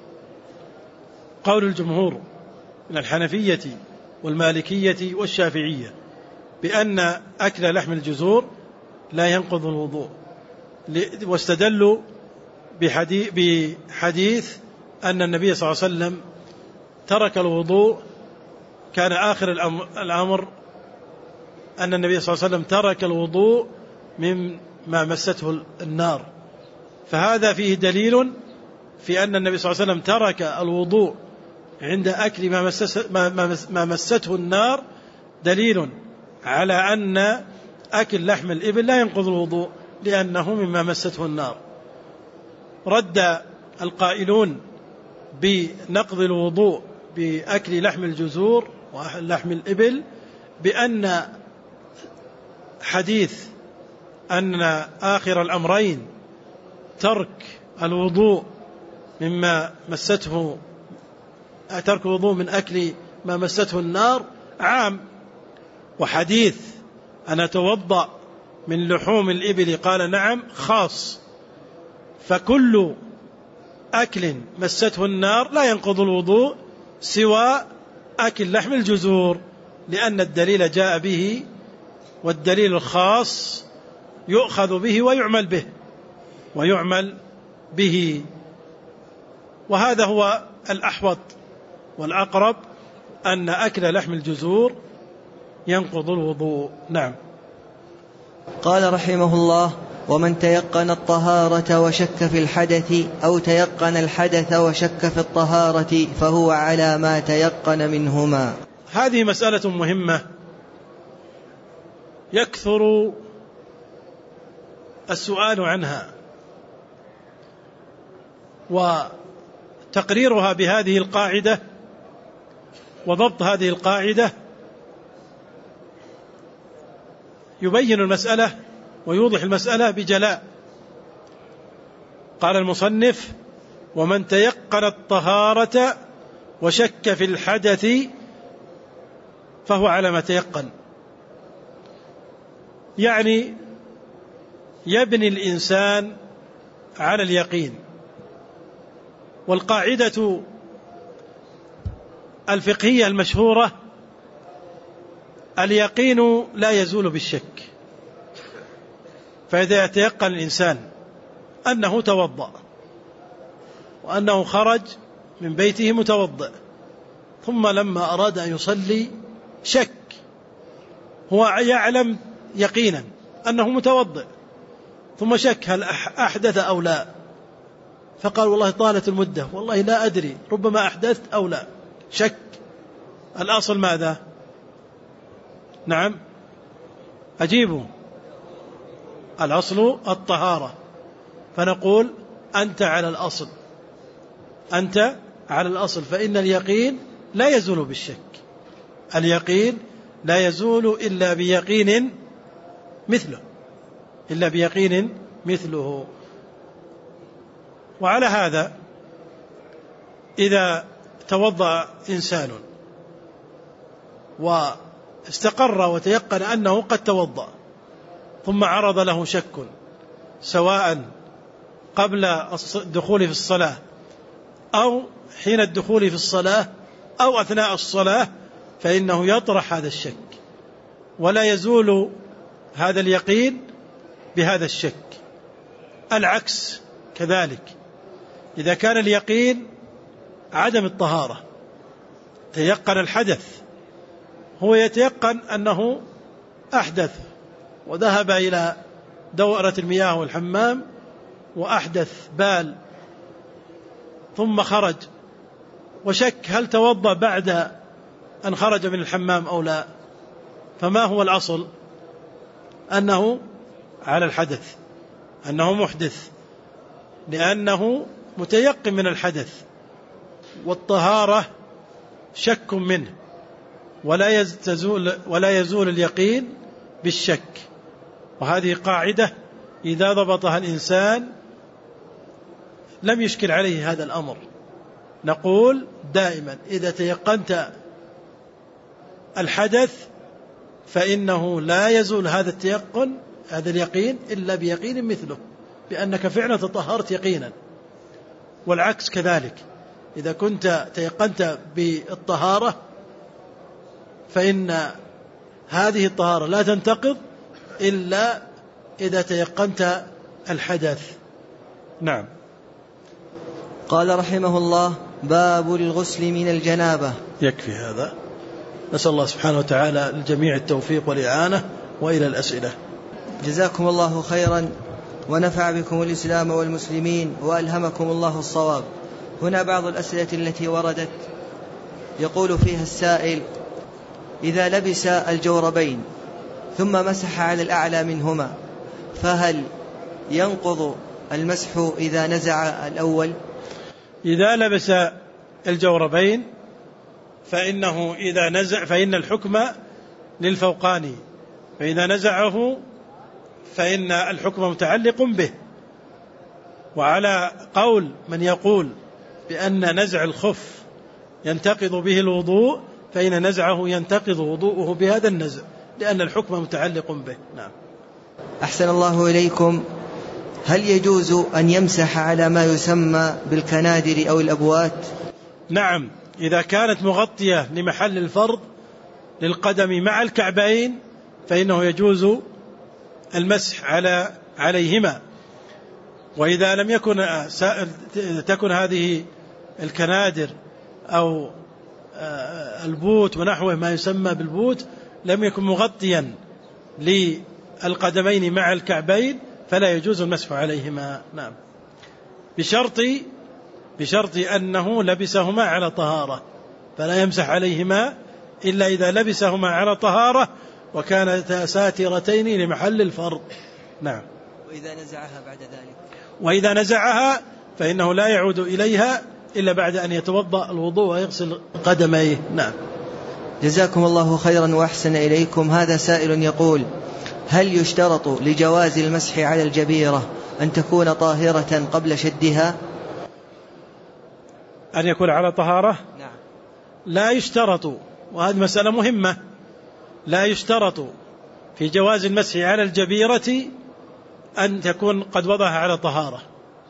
Speaker 1: قول الجمهور من الحنفية والمالكية والشافعية بأن أكل لحم الجزور لا ينقض الوضوء، واستدلوا بحديث أن النبي صلى الله عليه وسلم ترك الوضوء، كان آخر الأمر أن النبي صلى الله عليه وسلم ترك الوضوء مما مسته النار. فهذا فيه دليل في أن النبي صلى الله عليه وسلم ترك الوضوء عند أكل ما مسته النار، دليل على أن أكل لحم الإبل لا ينقض الوضوء لأنه مما مسته النار. رد القائلون بنقض الوضوء بأكل لحم الجزور ولحم الإبل بأن حديث أن آخر الأمرين ترك الوضوء ترك الوضوء من أكل ما مسته النار عام، وحديث أنا توضأ من لحوم الإبل قال نعم خاص. فكل أكل مسته النار لا ينقض الوضوء سوى أكل لحم الجزور، لأن الدليل جاء به، والدليل الخاص يؤخذ به ويعمل به. وهذا هو الأحوط والأقرب، أن أكل لحم الجزور ينقض الوضوء. نعم.
Speaker 2: قال رحمه الله: ومن تيقن الطهارة وشك في الحدث، أو تيقن الحدث وشك في الطهارة، فهو على ما تيقن منهما.
Speaker 1: هذه مسألة مهمة يكثر السؤال عنها، وتقريرها بهذه القاعدة وضبط هذه القاعدة يبين المسألة ويوضح المسألة بجلاء. قال المصنف: ومن تيقن الطهارة وشك في الحدث فهو على ما تيقن، يعني يبني الإنسان على اليقين. والقاعدة الفقهية المشهورة: اليقين لا يزول بالشك. فإذا يتيقن الإنسان أنه توضأ وأنه خرج من بيته متوضئ، ثم لما أراد أن يصلي شك، هو يعلم يقينا أنه متوضئ ثم شك هل أحدث أو لا، فقال والله طالت المدة، والله لا أدري، ربما أحدثت أو لا، شك. الأصل ماذا؟ نعم أجيبوا. الأصل الطهارة، فنقول أنت على الأصل، أنت على الأصل، فإن اليقين لا يزول بالشك، اليقين لا يزول إلا بيقين مثله، إلا بيقين مثله. وعلى هذا إذا توضأ إنسان واستقر وتيقن أنه قد توضأ ثم عرض له شك سواء قبل الدخول في الصلاة أو حين الدخول في الصلاة أو أثناء الصلاة، فإنه يطرح هذا الشك ولا يزول هذا اليقين بهذا الشك. العكس كذلك، إذا كان اليقين عدم الطهارة، تيقن الحدث، هو يتيقن أنه أحدث وذهب إلى دورة المياه والحمام وأحدث بال ثم خرج وشك هل توضأ بعد أن خرج من الحمام أو لا، فما هو الأصل؟ أنه على الحدث، أنه محدث، لأنه متيقن من الحدث، والطهارة شك منه ولا يزول اليقين بالشك. وهذه قاعدة إذا ضبطها الإنسان لم يشكل عليه هذا الأمر. نقول دائما إذا تيقنت الحدث فإنه لا يزول هذا التيقن، هذا اليقين، إلا بيقين مثله، بأنك فعلا تطهرت يقينا. والعكس كذلك، إذا كنت تيقنت بالطهارة فإن هذه الطهارة لا تنتقض إلا إذا تيقنت الحدث. نعم.
Speaker 2: قال رحمه الله: باب الغسل من الجنابة.
Speaker 1: يكفي هذا، نسأل الله سبحانه وتعالى للجميع التوفيق والإعانة. وإلى الأسئلة.
Speaker 2: جزاكم الله خيرا ونفع بكم الإسلام والمسلمين وألهمكم الله الصواب. هنا بعض الأسئلة التي وردت، يقول فيها السائل: إذا لبس الجوربين ثم مسح على الأعلى منهما فهل ينقض المسح إذا نزع الأول؟
Speaker 1: إذا لبس الجوربين فإنه إذا نزع فإن الحكم للفوقاني، فإذا نزعه فإن الحكم متعلق به. وعلى قول من يقول بأن نزع الخف ينتقض به الوضوء، فإن نزعه ينتقض وضوءه بهذا النزع، لأن الحكم متعلق به. نعم.
Speaker 2: أحسن الله إليكم. هل يجوز أن يمسح على ما يسمى بالكنادر أو الأبوات؟
Speaker 1: نعم، إذا كانت مغطية لمحل الفرض للقدم مع الكعبين فإنه يجوز المسح عليهما. وإذا لم تكن هذه الكنادر أو البوت ونحوه ما يسمى بالبوت لم يكن مغطيا للقدمين مع الكعبين فلا يجوز المسح عليهما. نعم، بشرط أنه لبسهما على طهارة، فلا يمسح عليهما إلا إذا لبسهما على طهارة وكانتا ساترتين لمحل الفرض. نعم.
Speaker 2: وإذا نزعها بعد ذلك؟
Speaker 1: وإذا نزعها فإنه لا يعود إليها إلا بعد أن يتوضأ الوضوء ويغسل قدميه. نعم.
Speaker 2: جزاكم الله خيرا وأحسن إليكم. هذا سائل يقول: هل يشترط لجواز المسح على الجبيرة أن تكون طاهرة قبل شدها؟
Speaker 1: أن يكون على طهارة؟
Speaker 2: نعم.
Speaker 1: لا يشترط، وهذه مسألة مهمة. لا يشترط في جواز المسح على الجبيرة أن تكون قد وضعها على طهارة.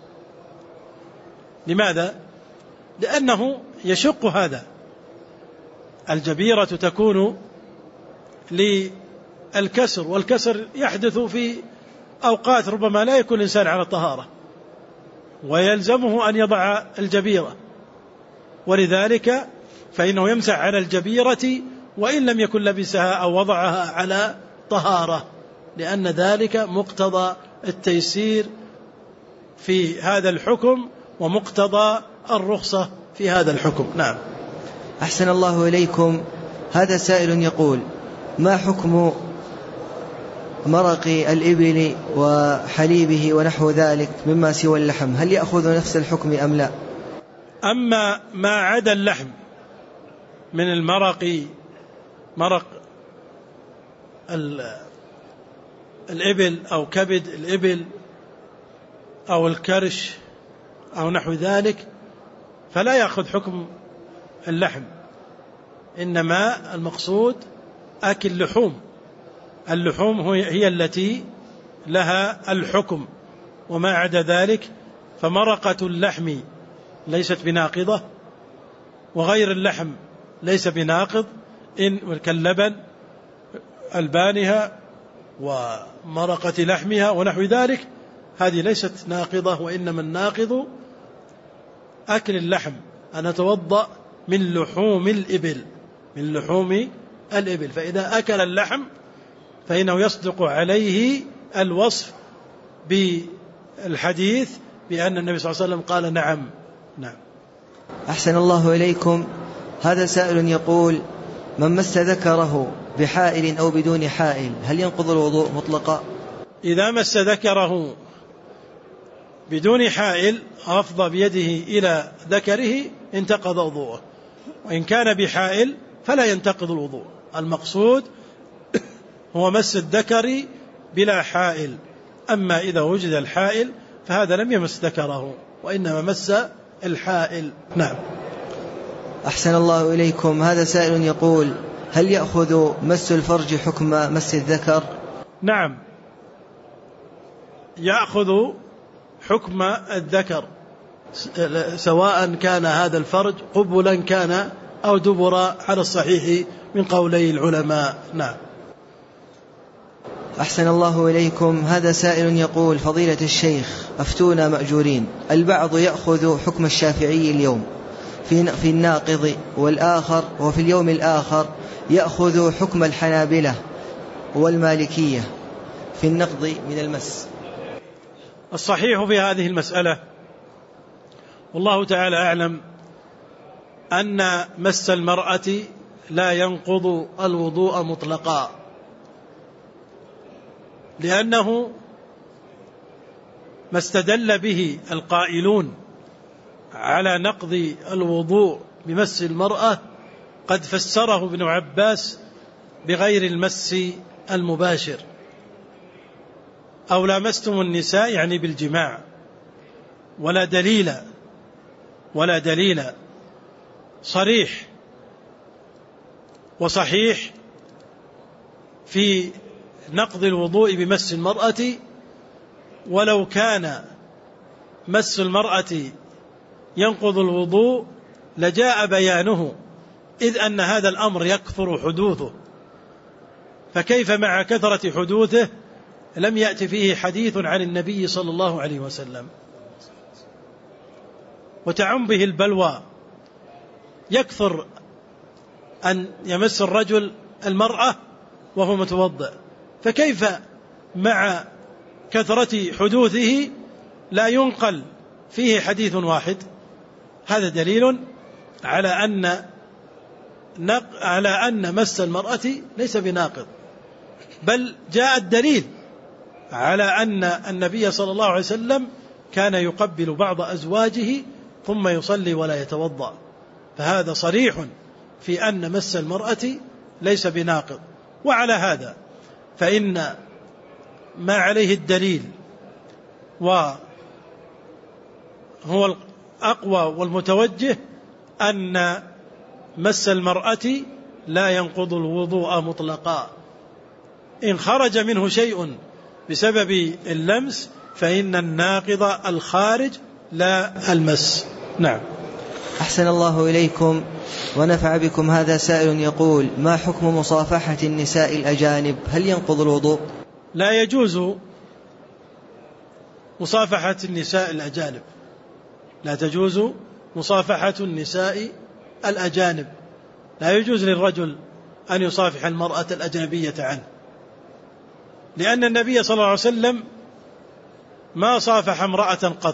Speaker 1: لماذا؟ لأنه يشق هذا. الجبيرة تكون للكسر، والكسر يحدث في أوقات ربما لا يكون الإنسان على طهارة ويلزمه أن يضع الجبيرة، ولذلك فإنه يمسح على الجبيرة وإن لم يكن لبسها أو وضعها على طهارة، لأن ذلك مقتضى التيسير في هذا الحكم ومقتضى الرخصة في هذا الحكم. نعم.
Speaker 2: أحسن الله إليكم. هذا سائل يقول: ما حكم مرق الإبل وحليبه ونحو ذلك مما سوى اللحم؟ هل يأخذ نفس الحكم أم لا؟
Speaker 1: أما ما عدا اللحم من المرق، مرق الإبل أو كبد الإبل أو الكرش أو نحو ذلك، فلا يأخذ حكم اللحم، إنما المقصود أكل اللحوم هي التي لها الحكم، وما عدا ذلك فمرقة اللحم ليست بناقضة، وغير اللحم ليس بناقض، إن كاللبن البانها ومرقة لحمها ونحو ذلك، هذه ليست ناقضة، وإنما الناقض أكل اللحم، أن نتوضأ من لحوم الإبل، فإذا أكل اللحم فإنه يصدق عليه الوصف بالحديث بأن النبي صلى الله عليه وسلم قال نعم.
Speaker 2: أحسن الله إليكم. هذا سائل يقول: من مس ذكره بحائل أو بدون حائل هل ينقض الوضوء مطلقا؟
Speaker 1: إذا مس ذكره بدون حائل أفضى بيده إلى ذكره انتقض وضوءه، وإن كان بحائل فلا ينتقض الوضوء. المقصود هو مس الذكر بلا حائل، أما إذا وجد الحائل فهذا لم يمس ذكره وإنما مس الحائل. نعم.
Speaker 2: أحسن الله إليكم. هذا سائل يقول: هل يأخذ مس الفرج حكم مس الذكر؟
Speaker 1: نعم، يأخذ حكم الذكر، سواء كان هذا الفرج قبلا كان أو دبرا، على الصحيح من قولي العلماء. نعم.
Speaker 2: أحسن الله إليكم. هذا سائل يقول: فضيلة الشيخ أفتونا مأجورين، البعض يأخذ حكم الشافعي اليوم في الناقض، والآخر وفي اليوم الآخر يأخذ حكم الحنابلة والمالكية في النقض من المس.
Speaker 1: الصحيح في هذه المسألة والله تعالى أعلم أن مس المرأة لا ينقض الوضوء مطلقا، لأنه ما استدل به القائلون على نقض الوضوء بمس المرأة قد فسره ابن عباس بغير المس المباشر، أو لامستم النساء يعني بالجماع، ولا دليل صريح وصحيح في نقض الوضوء بمس المرأة، ولو كان مس المرأة ينقض الوضوء لجاء بيانه، إذ أن هذا الأمر يكثر حدوثه، فكيف مع كثرة حدوثه لم يأتي فيه حديث عن النبي صلى الله عليه وسلم؟ وتعم به البلوى، يكثر أن يمس الرجل المرأة وهو متوضئ، فكيف مع كثرة حدوثه لا ينقل فيه حديث واحد؟ هذا دليل على أن مس المرأة ليس بناقض، بل جاء الدليل على أن النبي صلى الله عليه وسلم كان يقبل بعض أزواجه ثم يصلي ولا يتوضأ، فهذا صريح في أن مس المرأة ليس بناقض. وعلى هذا فإن ما عليه الدليل وهو الأقوى والمتوجه أن مس المرأة لا ينقض الوضوء مطلقا، إن خرج منه شيء بسبب اللمس فإن الناقض الخارج لا المس. نعم.
Speaker 2: أحسن الله إليكم ونفع بكم. هذا سائل يقول: ما حكم مصافحة النساء الأجانب؟ هل ينقض الوضوء؟
Speaker 1: لا يجوز مصافحة النساء الأجانب، لا تجوز مصافحة النساء الأجانب، لا يجوز للرجل أن يصافح المرأة الأجنبية عنه، لأن النبي صلى الله عليه وسلم ما صافح امرأة قط،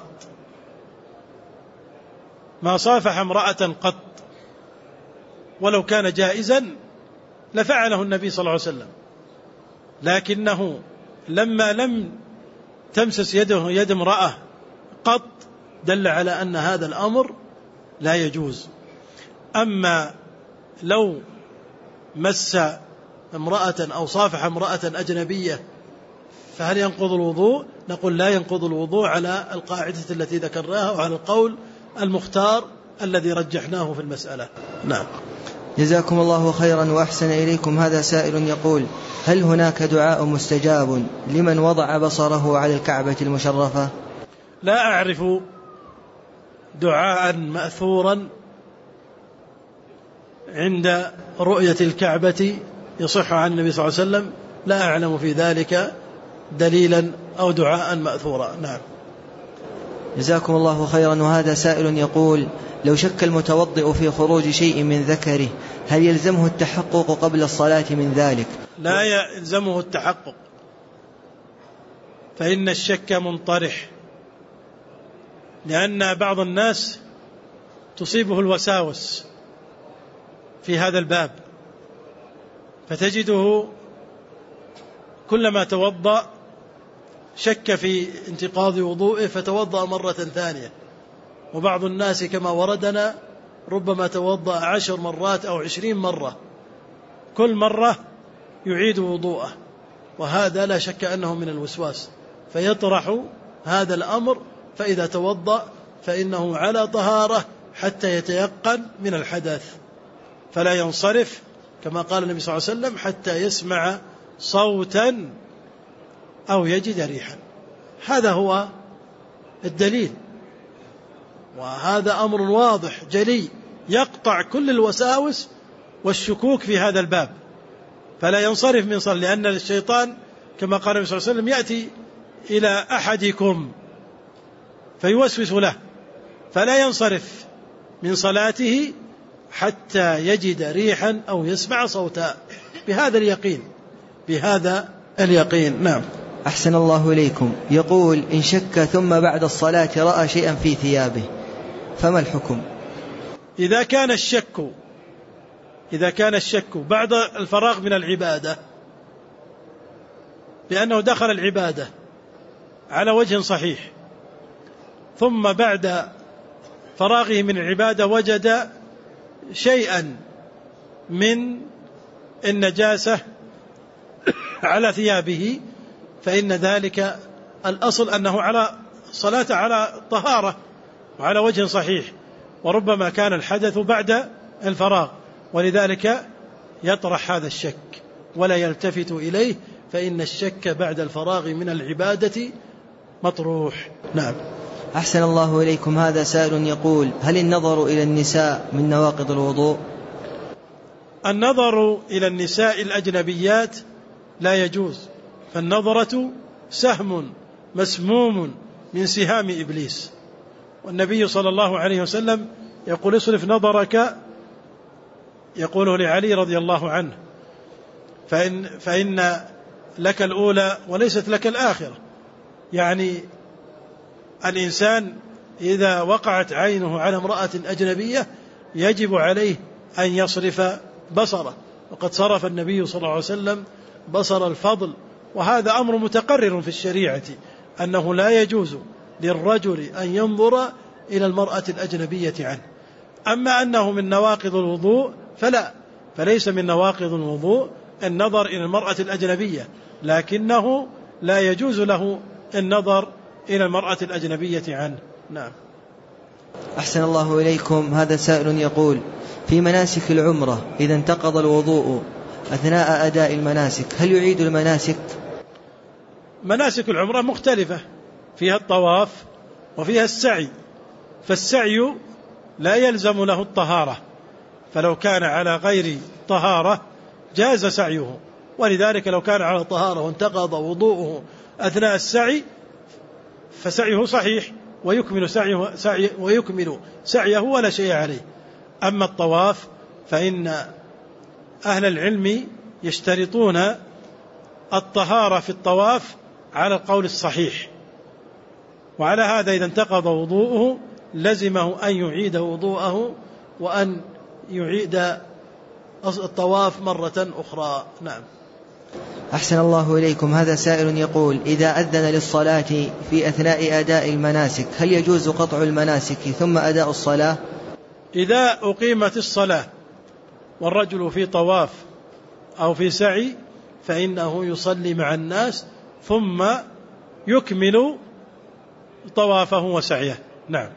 Speaker 1: ما صافح امرأة قط، ولو كان جائزا لفعله النبي صلى الله عليه وسلم، لكنه لما لم تمسس يده يد امرأة قط دل على أن هذا الأمر لا يجوز. أما لو مس امرأة أو صافح امرأة أجنبية فهل ينقض الوضوء؟ نقول لا ينقض الوضوء على القاعدة التي ذكرناها وعلى القول المختار الذي رجحناه في المسألة. نعم.
Speaker 2: جزاكم الله خيرا وأحسن إليكم. هذا سائل يقول: هل هناك دعاء مستجاب لمن وضع بصره على الكعبة المشرفة؟
Speaker 1: لا أعرف دعاء مأثورا عند رؤية الكعبة يصح عن النبي صلى الله عليه وسلم، لا أعلم في ذلك دليلا أو دعاء مأثورا. نعم.
Speaker 2: جزاكم الله خيرا. وهذا سائل يقول: لو شك المتوضئ في خروج شيء من ذكره هل يلزمه التحقق قبل الصلاة من ذلك؟
Speaker 1: لا يلزمه التحقق، فإن الشك منطرح، لأن بعض الناس تصيبه الوساوس في هذا الباب، فتجده كلما توضأ شك في انتقاض وضوئه فتوضأ مرة ثانية، وبعض الناس كما وردنا ربما توضأ 10 مرات أو 20 مرة، كل مرة يعيد وضوءه، وهذا لا شك أنه من الوسواس، فيطرح هذا الأمر، فإذا توضأ فإنه على طهارة حتى يتيقن من الحدث، فلا ينصرف كما قال النبي صلى الله عليه وسلم حتى يسمع صوتا أو يجد ريحا. هذا هو الدليل، وهذا أمر واضح جلي يقطع كل الوساوس والشكوك في هذا الباب، فلا ينصرف من صلاة، لأن الشيطان كما قال النبي صلى الله عليه وسلم يأتي إلى أحدكم فيوسوس له، فلا ينصرف من صلاته حتى يجد ريحا أو يسمع صوتا، بهذا اليقين، بهذا اليقين. نعم.
Speaker 2: أحسن الله إليكم. يقول: إن شك ثم بعد الصلاة رأى شيئا في ثيابه فما الحكم؟
Speaker 1: إذا كان الشك بعد الفراغ من العبادة، لأنه دخل العبادة على وجه صحيح، ثم بعد فراغه من العبادة وجد شيئا من النجاسة على ثيابه، فإن ذلك الأصل أنه على صلاة على طهارة وعلى وجه صحيح، وربما كان الحدث بعد الفراغ، ولذلك يطرح هذا الشك ولا يلتفت إليه، فإن الشك بعد الفراغ من العبادة مطروح. نعم.
Speaker 2: أحسن الله إليكم. هذا سائل يقول: هل النظر إلى النساء من نواقض الوضوء؟
Speaker 1: النظر إلى النساء الأجنبيات لا يجوز، فالنظرة سهم مسموم من سهام إبليس، والنبي صلى الله عليه وسلم يقول: اصرف نظرك، يقوله لعلي رضي الله عنه، فإن لك الأولى وليست لك الآخرة. يعني الإنسان إذا وقعت عينه على امرأة أجنبية يجب عليه أن يصرف بصره، وقد صرف النبي صلى الله عليه وسلم بصر الفضل، وهذا أمر متقرر في الشريعة أنه لا يجوز للرجل أن ينظر إلى المرأة الأجنبية عنه. أما أنه من نواقض الوضوء فليس من نواقض الوضوء النظر إلى المرأة الأجنبية، لكنه لا يجوز له النظر إلى المرأة الأجنبية عنه. نعم.
Speaker 2: أحسن الله إليكم. هذا سائل يقول: في مناسك العمرة إذا انتقض الوضوء أثناء أداء المناسك هل يعيد المناسك؟
Speaker 1: مناسك العمرة مختلفة، فيها الطواف وفيها السعي، فالسعي لا يلزم له الطهارة، فلو كان على غير طهارة جاز سعيه، ولذلك لو كان على طهارة وانتقض وضوءه أثناء السعي فسعيه صحيح ويكمل سعيه ولا شيء عليه. أما الطواف فإن أهل العلم يشترطون الطهارة في الطواف على القول الصحيح، وعلى هذا إذا انتقض وضوءه لزمه أن يعيد وضوءه وأن يعيد الطواف مرة أخرى. نعم.
Speaker 2: أحسن الله إليكم. هذا سائل يقول: إذا أذن للصلاة في أثناء أداء المناسك هل يجوز قطع المناسك ثم أداء الصلاة؟
Speaker 1: إذا أقيمت الصلاة والرجل في طواف أو في سعي فإنه يصلي مع الناس ثم يكمل طوافه وسعيه. نعم.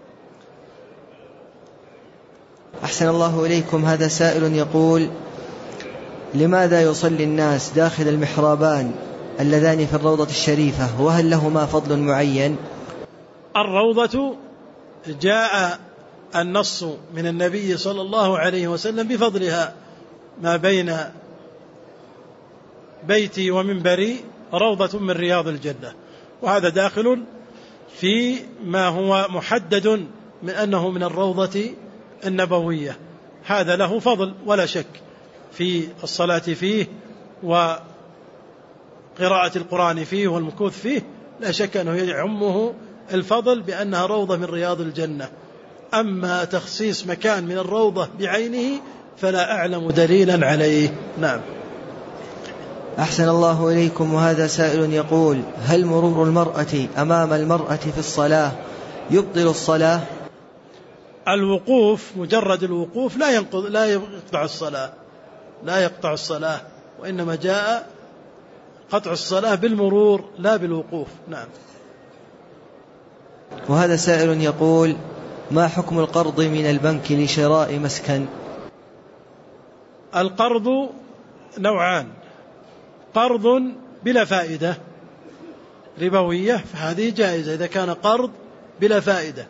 Speaker 2: أحسن الله إليكم. هذا سائل يقول: لماذا يصلي الناس داخل المحرابان اللذان في الروضة الشريفة، وهل لهما فضل معين؟
Speaker 1: الروضة جاء النص من النبي صلى الله عليه وسلم بفضلها: ما بين بيتي ومنبري روضة من رياض الجنة، وهذا داخل في ما هو محدد من أنه من الروضة النبوية. هذا له فضل ولا شك في الصلاة فيه وقراءة القرآن فيه والمكوث فيه، لا شك أنه يعمه الفضل بأنها روضة من رياض الجنة. أما تخصيص مكان من الروضة بعينه فلا أعلم دليلا عليه. نعم.
Speaker 2: أحسن الله إليكم. وهذا سائل يقول: هل مرور المرأة أمام المرأة في الصلاة يبطل الصلاة؟
Speaker 1: الوقوف، مجرد الوقوف لا يقطع الصلاة، وإنما جاء قطع الصلاة بالمرور لا بالوقوف. نعم.
Speaker 2: وهذا سائل يقول: ما حكم القرض من البنك لشراء مسكن؟
Speaker 1: القرض نوعان: قرض بلا فائدة ربوية فهذه جائزة إذا كان قرض بلا فائدة،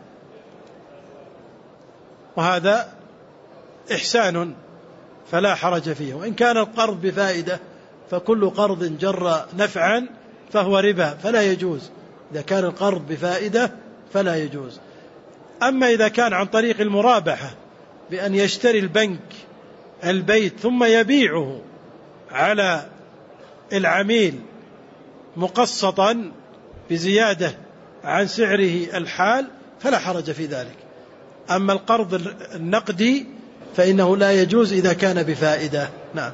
Speaker 1: وهذا إحسان فلا حرج فيه. وإن كان القرض بفائدة فكل قرض جر نفعا فهو ربا فلا يجوز. إذا كان القرض بفائدة فلا يجوز. أما إذا كان عن طريق المرابحة بأن يشتري البنك البيت ثم يبيعه على العميل مقسطا بزيادة عن سعره الحال فلا حرج في ذلك. أما القرض النقدي فإنه لا يجوز إذا كان بفائدة. نعم.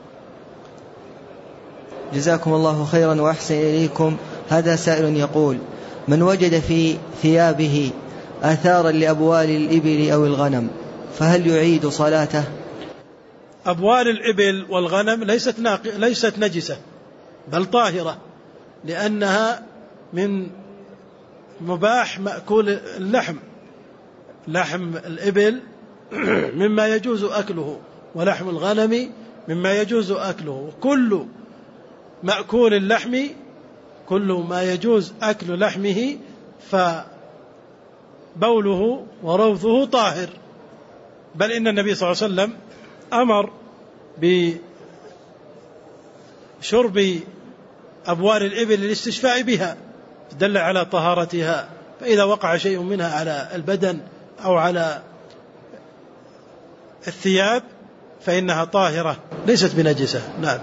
Speaker 2: جزاكم الله خيرا وأحسن إليكم. هذا سائل يقول: من وجد في ثيابه آثارا لأبوال الإبل أو الغنم فهل يعيد صلاته؟
Speaker 1: أبوال الإبل والغنم ليست نجسة بل طاهرة، لأنها من مباح مأكول اللحم. لحم الإبل مما يجوز أكله، ولحم الغنم مما يجوز أكله. كل مأكول اللحم، كل ما يجوز أكل لحمه فبوله وروثه طاهر. بل إن النبي صلى الله عليه وسلم أمر بشرب أبوال الإبل للاستشفاء بها، دل على طهارتها. فإذا وقع شيء منها على البدن أو على الثياب فإنها طاهرة ليست بنجسة. نعم.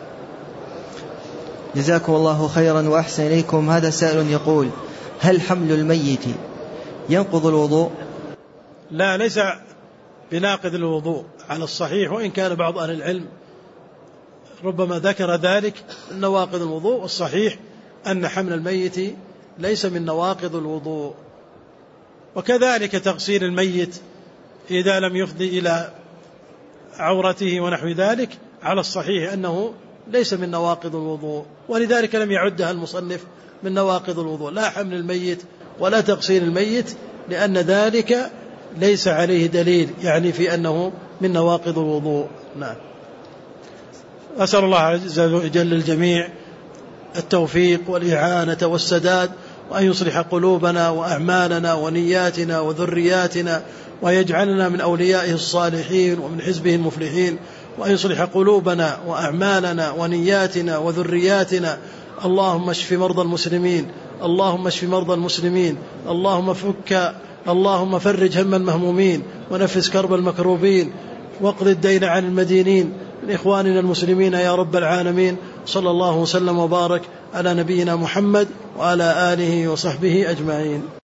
Speaker 2: جزاكم الله خيرا وأحسن إليكم. هذا سائل يقول: هل حمل الميت ينقض الوضوء؟
Speaker 1: لا، ليس بناقض الوضوء على الصحيح، وإن كان بعض أهل العلم ربما ذكر ذلك نواقض الوضوء، والصحيح أن حمل الميت ليس من نواقض الوضوء. وكذلك تغسيل الميت إذا لم يفضي إلى عورته ونحو ذلك على الصحيح أنه ليس من نواقض الوضوء، ولذلك لم يعدها المصنف من نواقض الوضوء، لا حمل الميت ولا تغسيل الميت، لأن ذلك ليس عليه دليل يعني في أنه من نواقض الوضوء. نعم. أسأل الله عز وجل الجميع التوفيق والإعانة والسداد، وأن يصلح قلوبنا وأعمالنا ونياتنا وذرياتنا، ويجعلنا من أوليائه الصالحين ومن حزبه المفلحين، وأن يصلح قلوبنا وأعمالنا ونياتنا وذرياتنا. اللهم اشف مرضى المسلمين اللهم اشف مرضى المسلمين، اللهم فرج هم المهمومين، ونفس كرب المكروبين، واقض الدين عن المدينين من إخواننا المسلمين يا رب العالمين. صلى الله وسلم وبارك على نبينا محمد وعلى آله وصحبه أجمعين.